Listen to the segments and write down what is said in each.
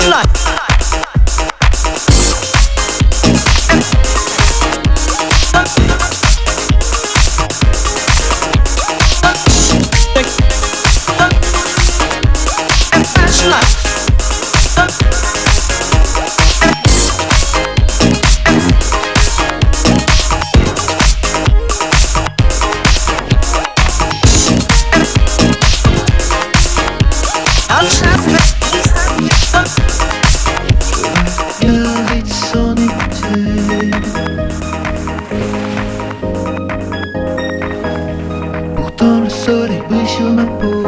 Pourtant le soleil brille sur ma peau.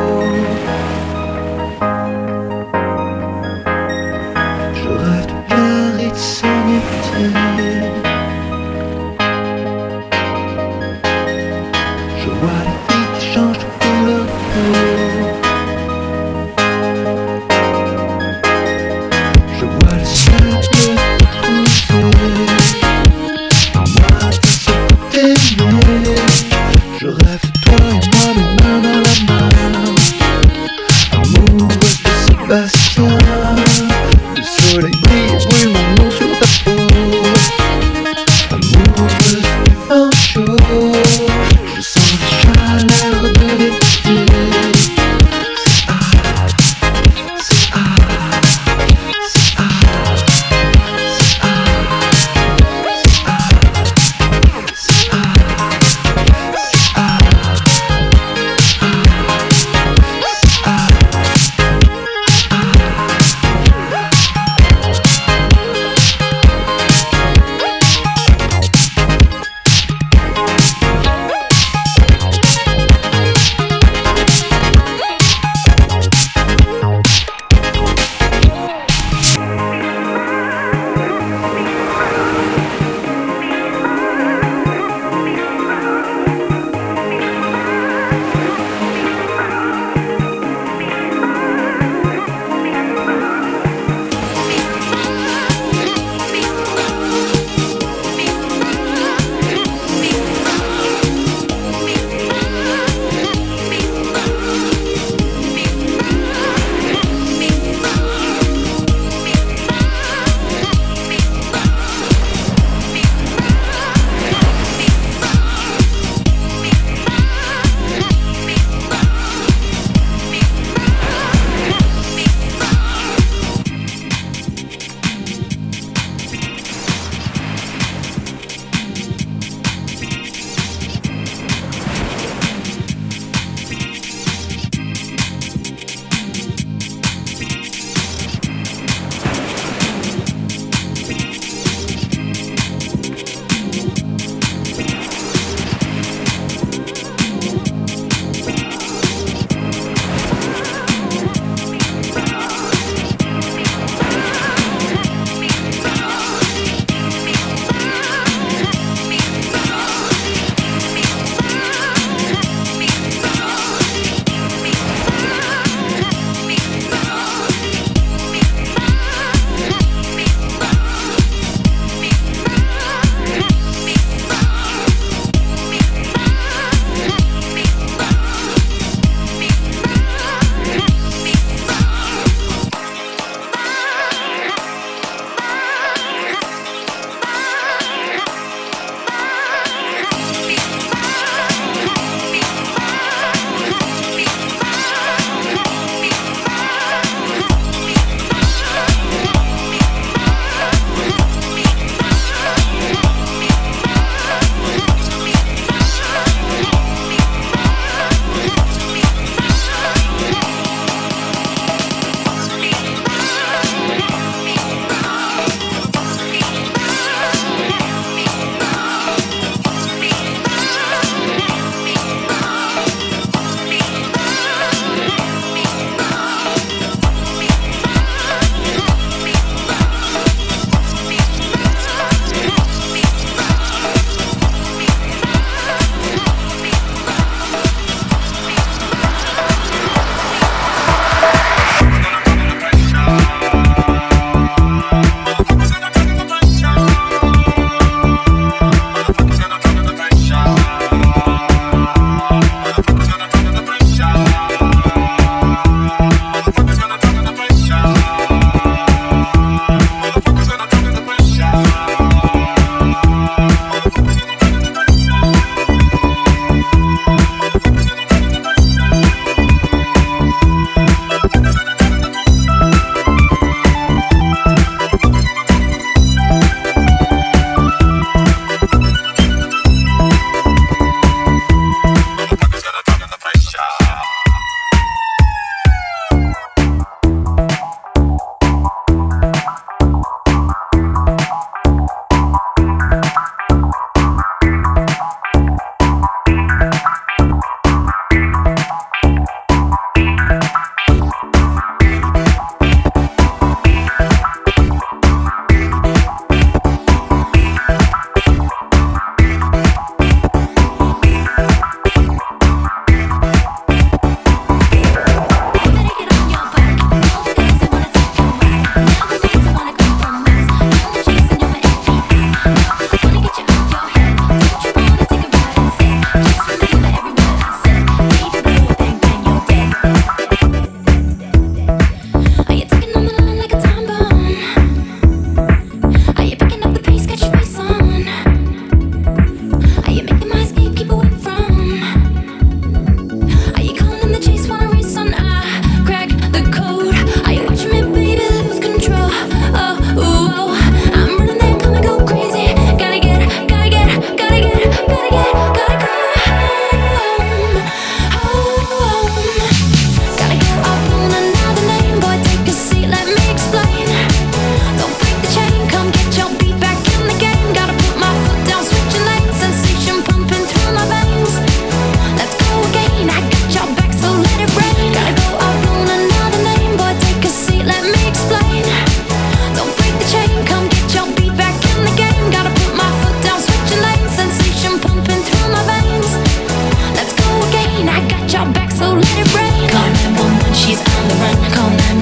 Je rêve de Biarritz en été. Je vois les filles qui changent de couleur de peau.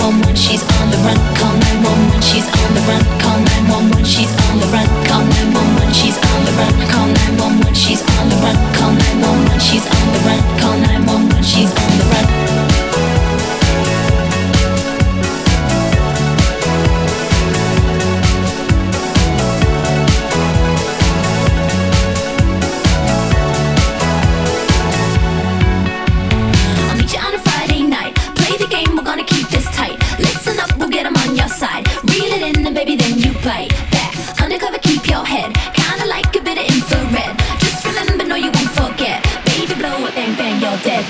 911, she's on the run. Call 911, she's on the run. Call 911, she's on the run. Call 911, she's on the run. Call 911, she's on the run. Call 911, she's on the run. Call 911, she's on the run. Baby, then you play back. Undercover, keep your head. Kinda like a bit of infrared. Just remember, no, you won't forget. Baby, blow it, bang, bang, you're dead.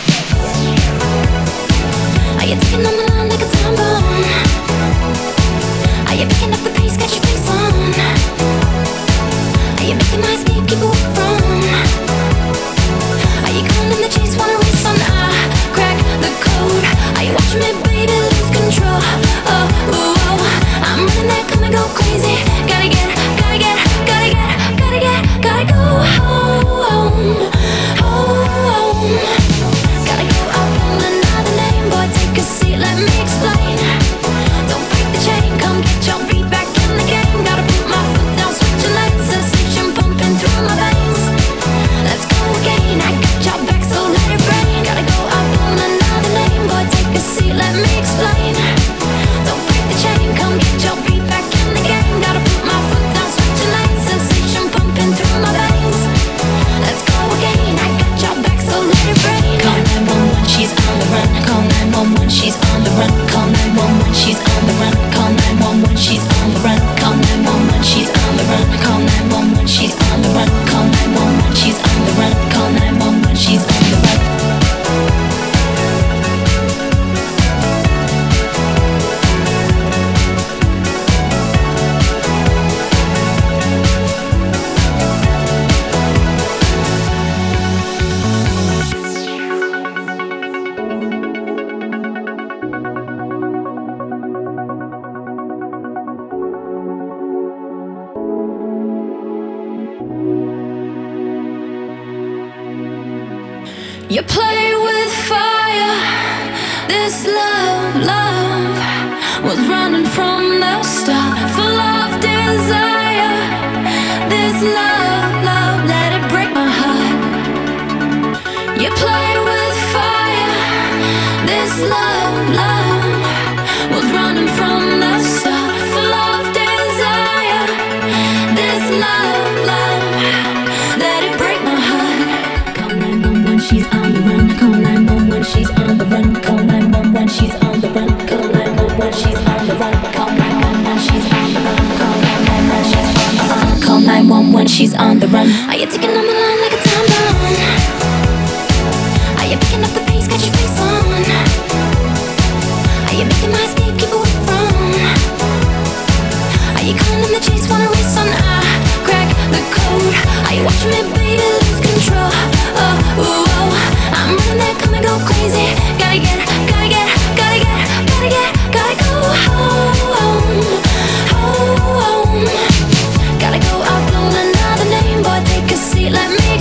Are you ticking on the line like a time bomb? Are you picking up the pace, got your face on? Are you making my escape, keep away from? Are you calling the chase, wanna race on? I crack the code. Are you watching me, baby, lose control? Oh, ooh, oh. I'm running that, come and go crazy. Gotta get, gotta get, gotta get, gotta get, gotta go home, home. Gotta go out on another name, boy, take a seat, let me explain. Don't break the chain, come get your beat back in the game. Gotta put my foot down, switching lanes, sensation pumping through my veins. Let's go again, I got your back, so let it rain. Gotta go out on another name, boy, take a seat, let me explain. Don't break the chain, come get your beat back in the game. Gotta put my foot down, switching lanes, sensation pumping through my veins. Let's go again, I got your back, so let it rain. Call 911, she's on the run. Call 911, she's on the run. Call 911, she's on the run. Call 911, she's on the run. Call 911, she's on the run. Call 911, she's on the run. Call 911, she's on the run. Call 911, she's on the run. You play with fire. This love was running from the start. Full of desire. This love, let it break my heart. You play with fire. This love was running from the start. Full of desire. This love, let it break my heart. Call 911, she's on the run. Call 911, she's on the run. Call 911, she's on the run. Call 911, she's on the run. Call 911, she's on the run. Call 911, she's on the run. Call 911, she's on the run. Are you ticking on the line like a time bomb? Are you picking up the pace, got your face on? Are you making my escape, keep away from? Are you calling the chase, wanna race on? I crack the code. Are you watching me, baby, lose control? Oh, ooh, oh. I'm running that, come and go crazy. Gotta get, gotta get, gotta get, gotta get, gotta go home, home. Gotta go out on another name, boy, take a seat, let me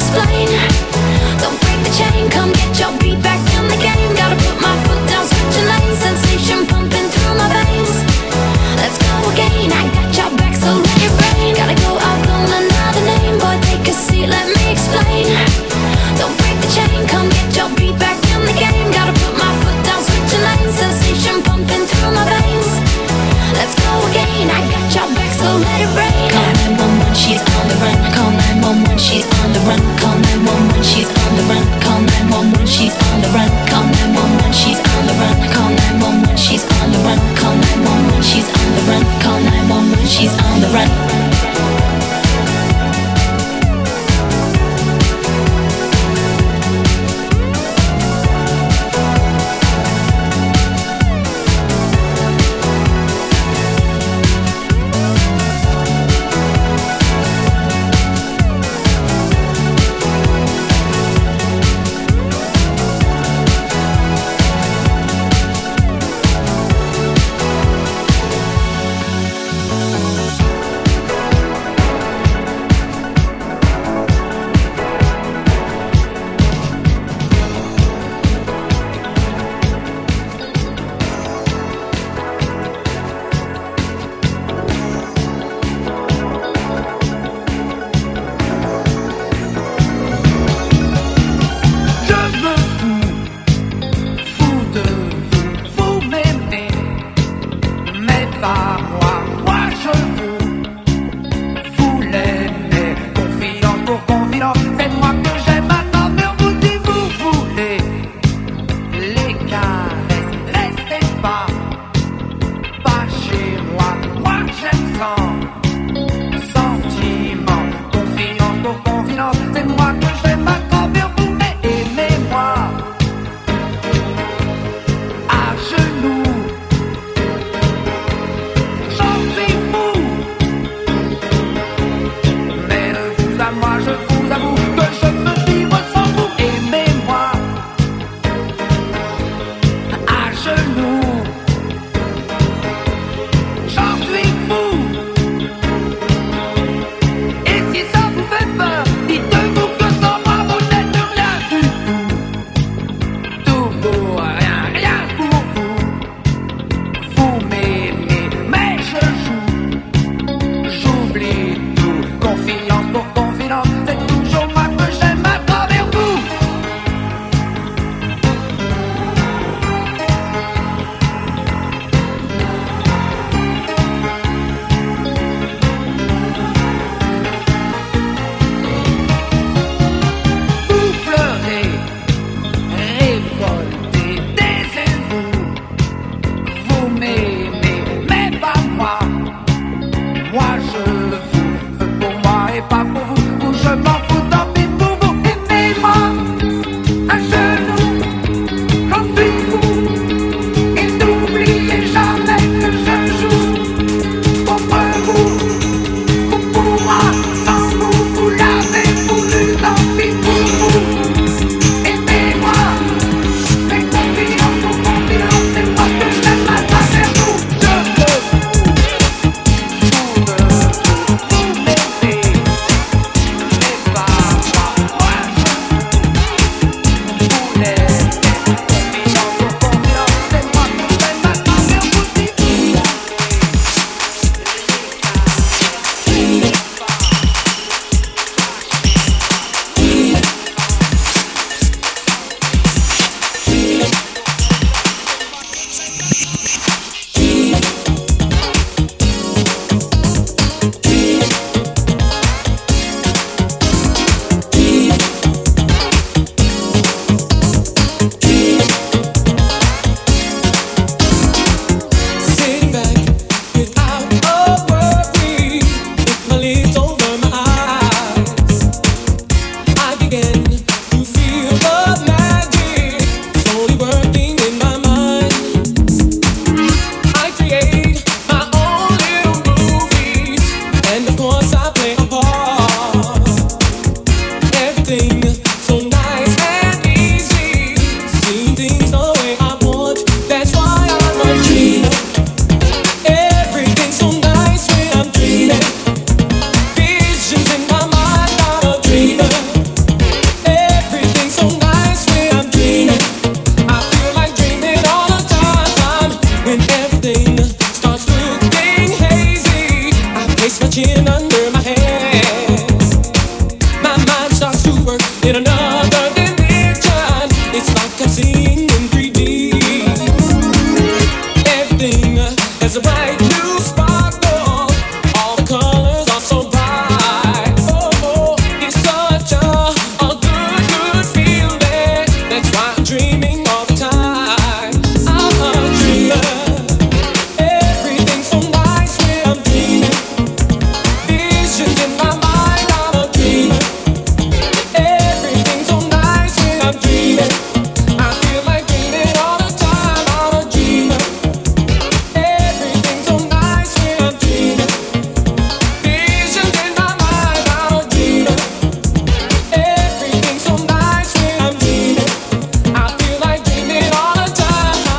Everything starts looking hazy. I place my chin under my hands. My mind starts to work in another dimension. It's like I'm seeing in 3D. Everything has a bright new sparkle. All the colors are so bright. Oh, it's such a good, good feeling. That's why I'm dreaming all the time. I'm a dreamer. Everything's so nice when I'm dreaming. Visions in my mind. I'm a dreamer. Everything's so nice when I'm dreaming. I feel like dreaming all the time. I'm a dreamer. Everything's so nice when I'm dreaming. Visions in my mind. I'm a dreamer. Everything's so nice when I'm dreaming. I feel like dreaming all the time.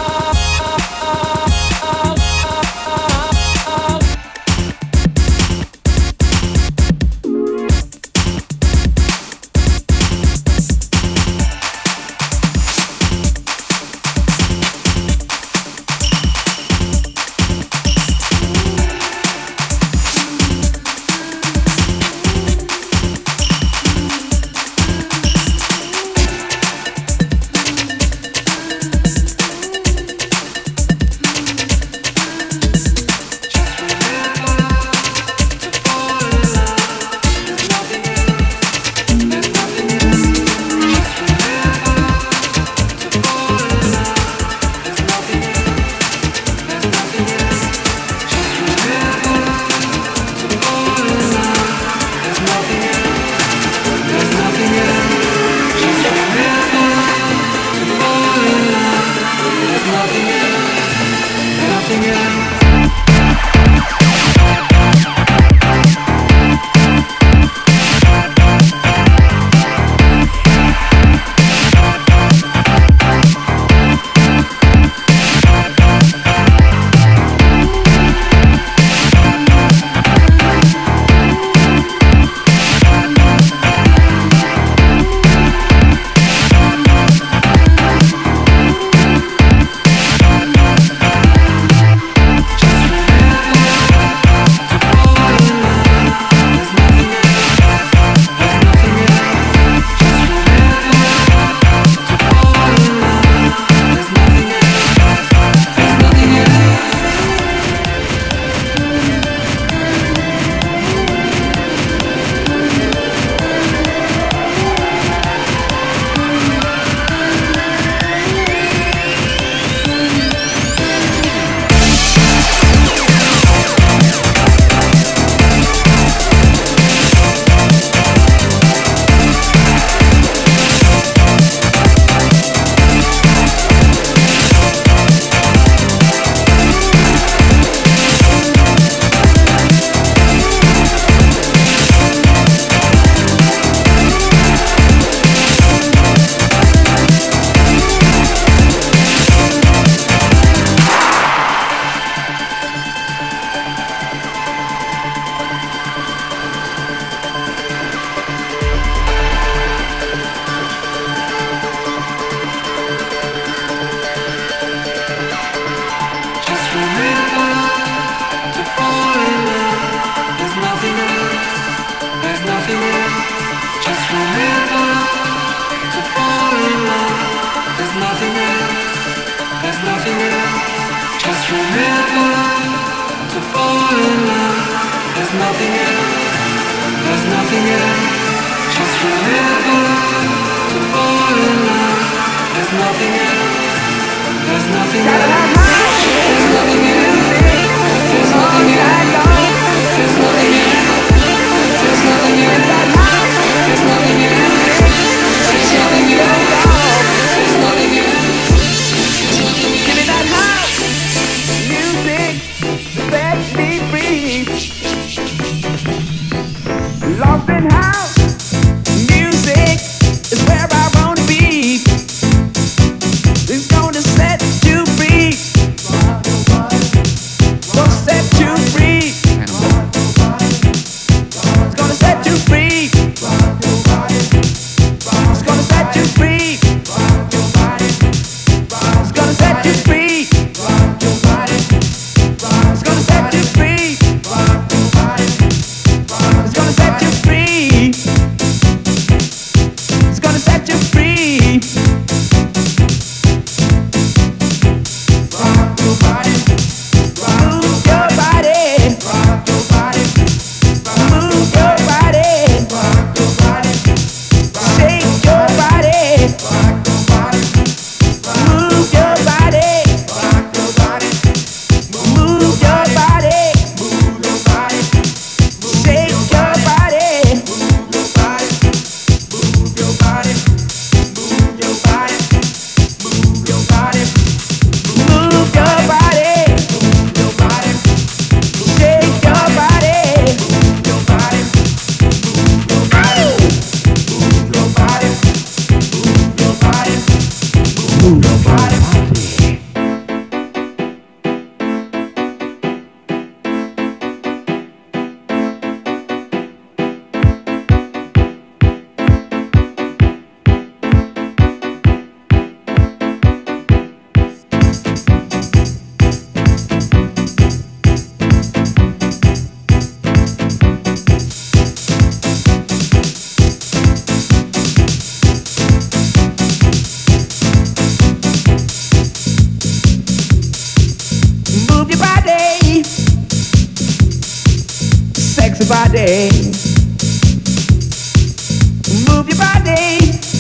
Lost in house music is where I wanna be. It's gonna set you free. body. Move your body.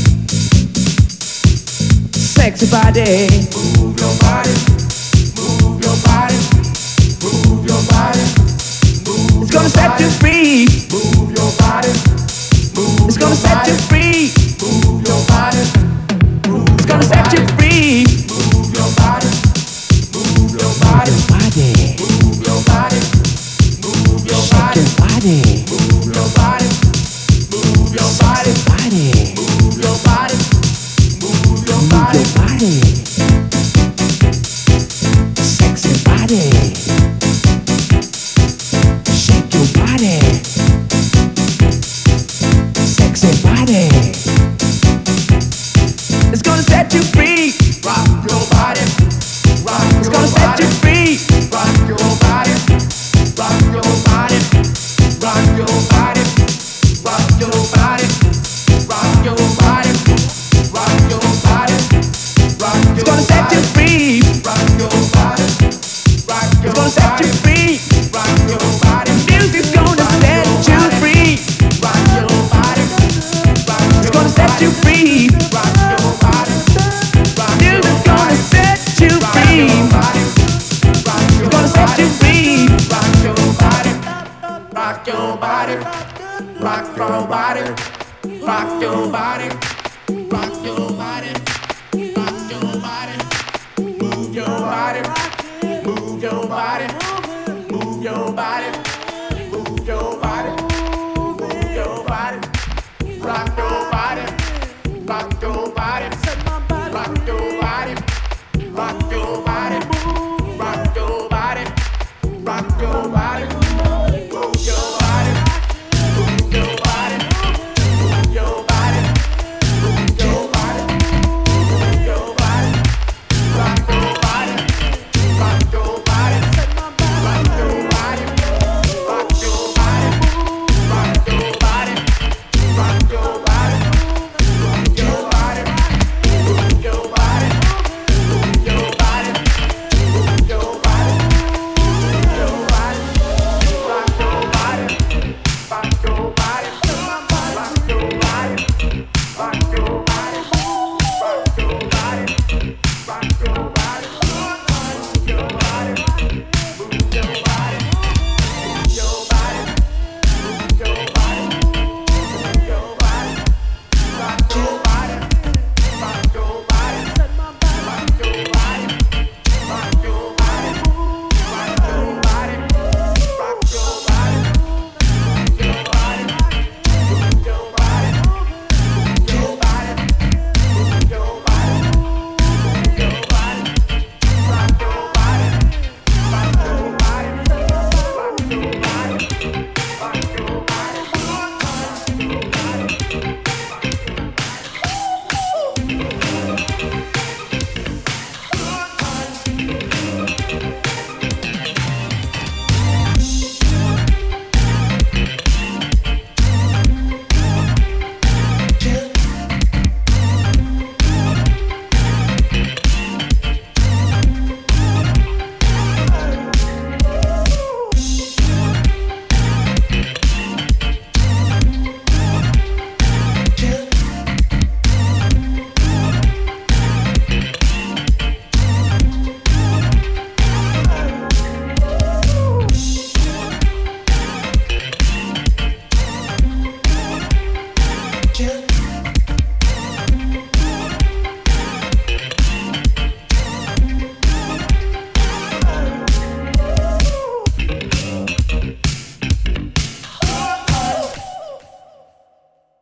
Sexy body. Move your body. Move your body. Move your body. Move. It's gonna set you free. Move your body. Move. It's gonna set you free. Move your body. Move. It's gonna set you free. Move your body. Move your body. Move your body. Move your body. Move your body. Move your body. Move your body. Move your body. Sexy body. Shake your body. Sexy body. It's gonna set you free. Rock your body. Rock. It's gonna set you free. Rock your body. Rock your body. Rock your body. Rock your body. Rock your body. Rock your body. Rock your. It's gonna set you free. Rock your body. Rock your. It's gonna set you free. Rock your body. Music's gonna set you free. Rock your body. It's gonna set you free. Rock your body. Music's gonna set you free. It's gonna set you free. Rock your body. Rock your body. Rock your body. Rock your body. Rock your body. Rock your body. Move your body. Move your body. Move your body.